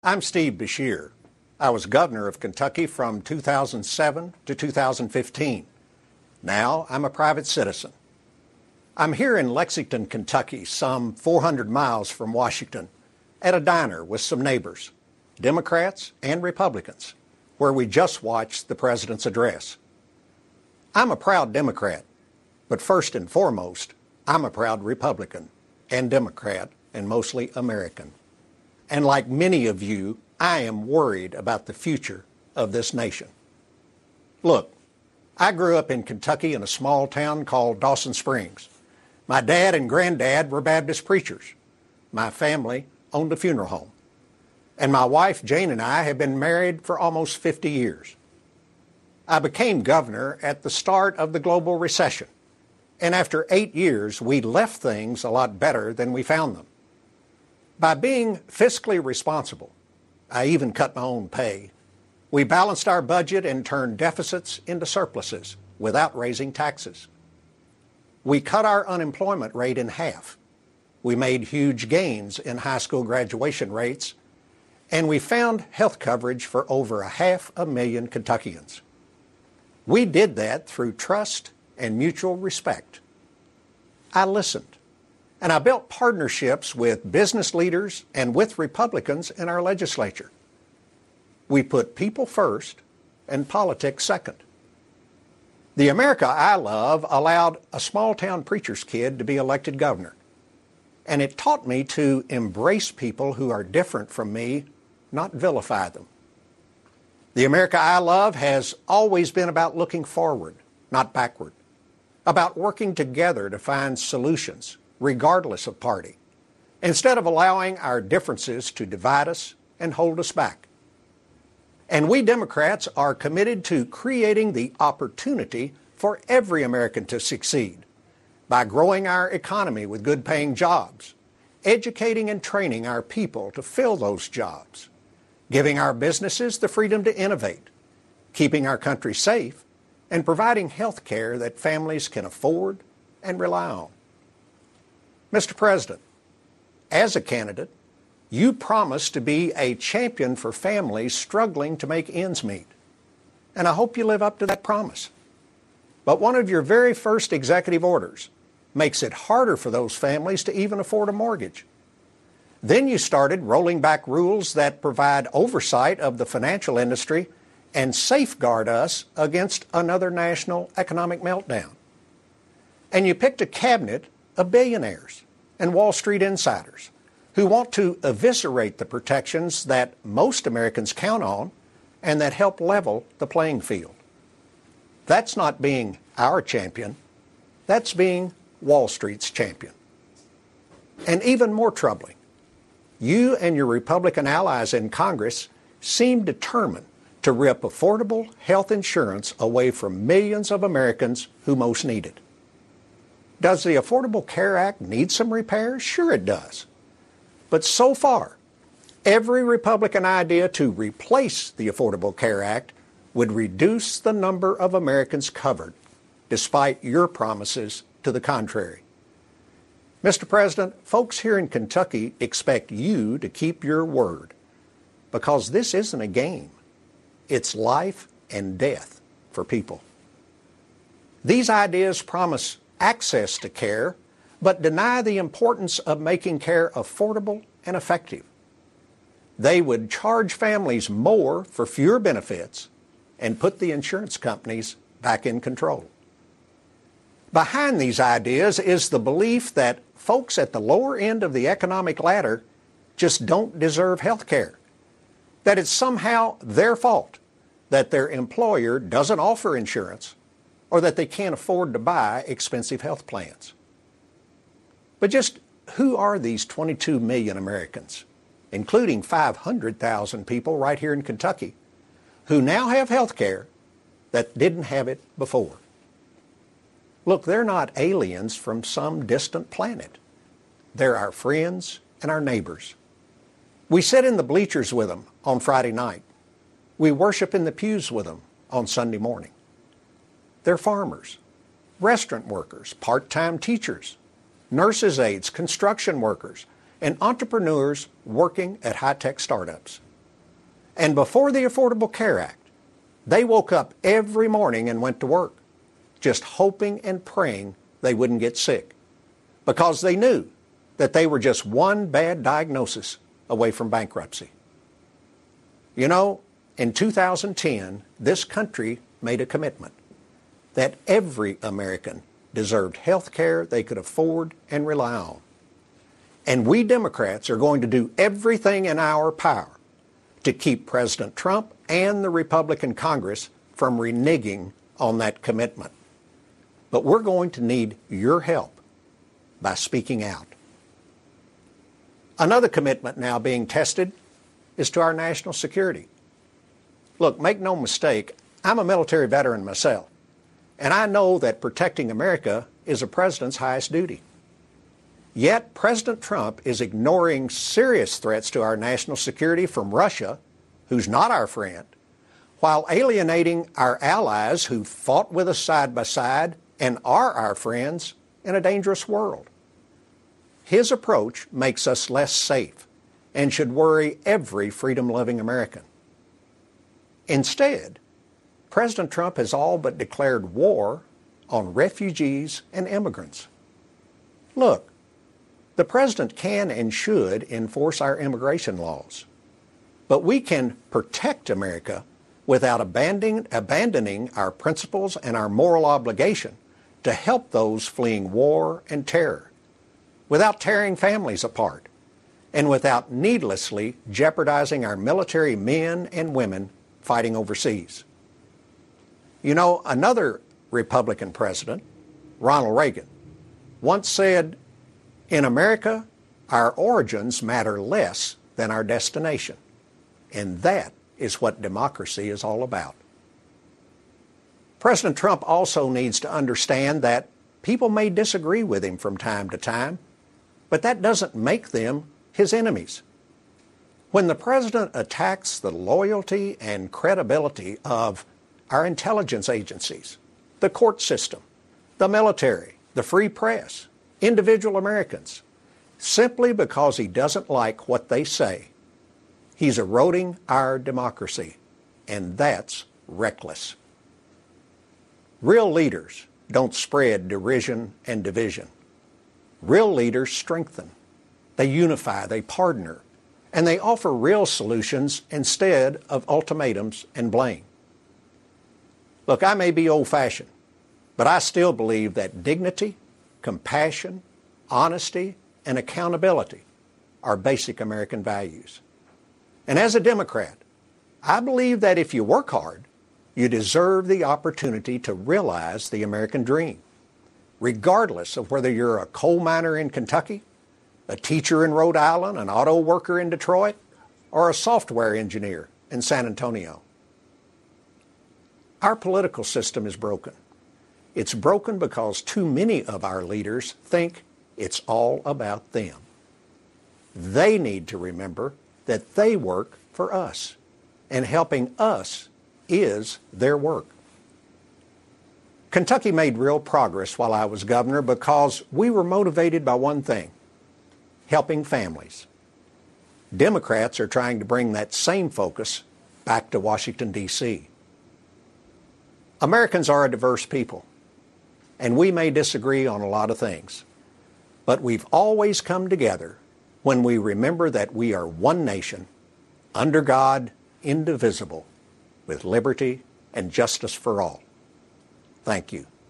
I'm Steve Beshear. I was governor of Kentucky from 2007 to 2015. Now I'm a private citizen. I'm here in Lexington, Kentucky, some 400 miles from Washington, at a diner with some neighbors, Democrats and Republicans, where we just watched the president's address. I'm a proud Democrat, but first and foremost, I'm a proud Republican and Democrat and mostly American. And like many of you, I am worried about the future of this nation. Look, I grew up in Kentucky in a small town called Dawson Springs. My dad and granddad were Baptist preachers. My family owned a funeral home. And my wife, Jane, and I have been married for almost 50 years. I became governor at the start of the global recession. And after 8 years, we left things a lot better than we found them. By being fiscally responsible, I even cut my own pay, we balanced our budget and turned deficits into surpluses without raising taxes. We cut our unemployment rate in half. We made huge gains in high school graduation rates, and we found health coverage for over 500,000 Kentuckians. We did that through trust and mutual respect. I listened. And I built partnerships with business leaders and with Republicans in our legislature. We put people first and politics second. The America I love allowed a small-town preacher's kid to be elected governor. And it taught me to embrace people who are different from me, not vilify them. The America I love has always been about looking forward, not backward, about working together to find solutions, regardless of party, instead of allowing our differences to divide us and hold us back. And we Democrats are committed to creating the opportunity for every American to succeed by growing our economy with good-paying jobs, educating and training our people to fill those jobs, giving our businesses the freedom to innovate, keeping our country safe, and providing health care that families can afford and rely on. Mr. President, as a candidate, you promised to be a champion for families struggling to make ends meet. And I hope you live up to that promise. But one of your very first executive orders makes it harder for those families to even afford a mortgage. Then you started rolling back rules that provide oversight of the financial industry and safeguard us against another national economic meltdown. And you picked a cabinet of billionaires and Wall Street insiders who want to eviscerate the protections that most Americans count on and that help level the playing field. That's not being our champion. That's being Wall Street's champion. And even more troubling, you and your Republican allies in Congress seem determined to rip affordable health insurance away from millions of Americans who most need it. Does the Affordable Care Act need some repairs? Sure it does. But so far, every Republican idea to replace the Affordable Care Act would reduce the number of Americans covered, despite your promises to the contrary. Mr. President, folks here in Kentucky expect you to keep your word, because this isn't a game. It's life and death for people. These ideas promise access to care, but deny the importance of making care affordable and effective. They would charge families more for fewer benefits and put the insurance companies back in control. Behind these ideas is the belief that folks at the lower end of the economic ladder just don't deserve health care, that it's somehow their fault that their employer doesn't offer insurance, or that they can't afford to buy expensive health plans. But just who are these 22 million Americans, including 500,000 people right here in Kentucky, who now have health care that didn't have it before? Look, they're not aliens from some distant planet. They're our friends and our neighbors. We sit in the bleachers with them on Friday night. We worship in the pews with them on Sunday morning. They're farmers, restaurant workers, part-time teachers, nurses' aides, construction workers, and entrepreneurs working at high-tech startups. And before the Affordable Care Act, they woke up every morning and went to work, just hoping and praying they wouldn't get sick, because they knew that they were just one bad diagnosis away from bankruptcy. You know, in 2010, this country made a commitment that every American deserved health care they could afford and rely on. And we Democrats are going to do everything in our power to keep President Trump and the Republican Congress from reneging on that commitment. But we're going to need your help by speaking out. Another commitment now being tested is to our national security. Look, make no mistake, I'm a military veteran myself, and I know that protecting America is a president's highest duty. Yet President Trump is ignoring serious threats to our national security from Russia, who's not our friend, while alienating our allies who fought with us side by side and are our friends in a dangerous world. His approach makes us less safe and should worry every freedom-loving American. Instead, President Trump has all but declared war on refugees and immigrants. Look, the president can and should enforce our immigration laws, but we can protect America without abandoning our principles and our moral obligation to help those fleeing war and terror, without tearing families apart, and without needlessly jeopardizing our military men and women fighting overseas. You know, another Republican president, Ronald Reagan, once said, "In America, our origins matter less than our destination." And that is what democracy is all about. President Trump also needs to understand that people may disagree with him from time to time, but that doesn't make them his enemies. When the president attacks the loyalty and credibility of our intelligence agencies, the court system, the military, the free press, individual Americans, simply because he doesn't like what they say, he's eroding our democracy, and that's reckless. Real leaders don't spread derision and division. Real leaders strengthen. They unify, they partner, and they offer real solutions instead of ultimatums and blame. Look, I may be old-fashioned, but I still believe that dignity, compassion, honesty, and accountability are basic American values. And as a Democrat, I believe that if you work hard, you deserve the opportunity to realize the American dream, regardless of whether you're a coal miner in Kentucky, a teacher in Rhode Island, an auto worker in Detroit, or a software engineer in San Antonio. Our political system is broken. It's broken because too many of our leaders think it's all about them. They need to remember that they work for us, and helping us is their work. Kentucky made real progress while I was governor because we were motivated by one thing: helping families. Democrats are trying to bring that same focus back to Washington, D.C. Americans are a diverse people, and we may disagree on a lot of things, but we've always come together when we remember that we are one nation, under God, indivisible, with liberty and justice for all. Thank you.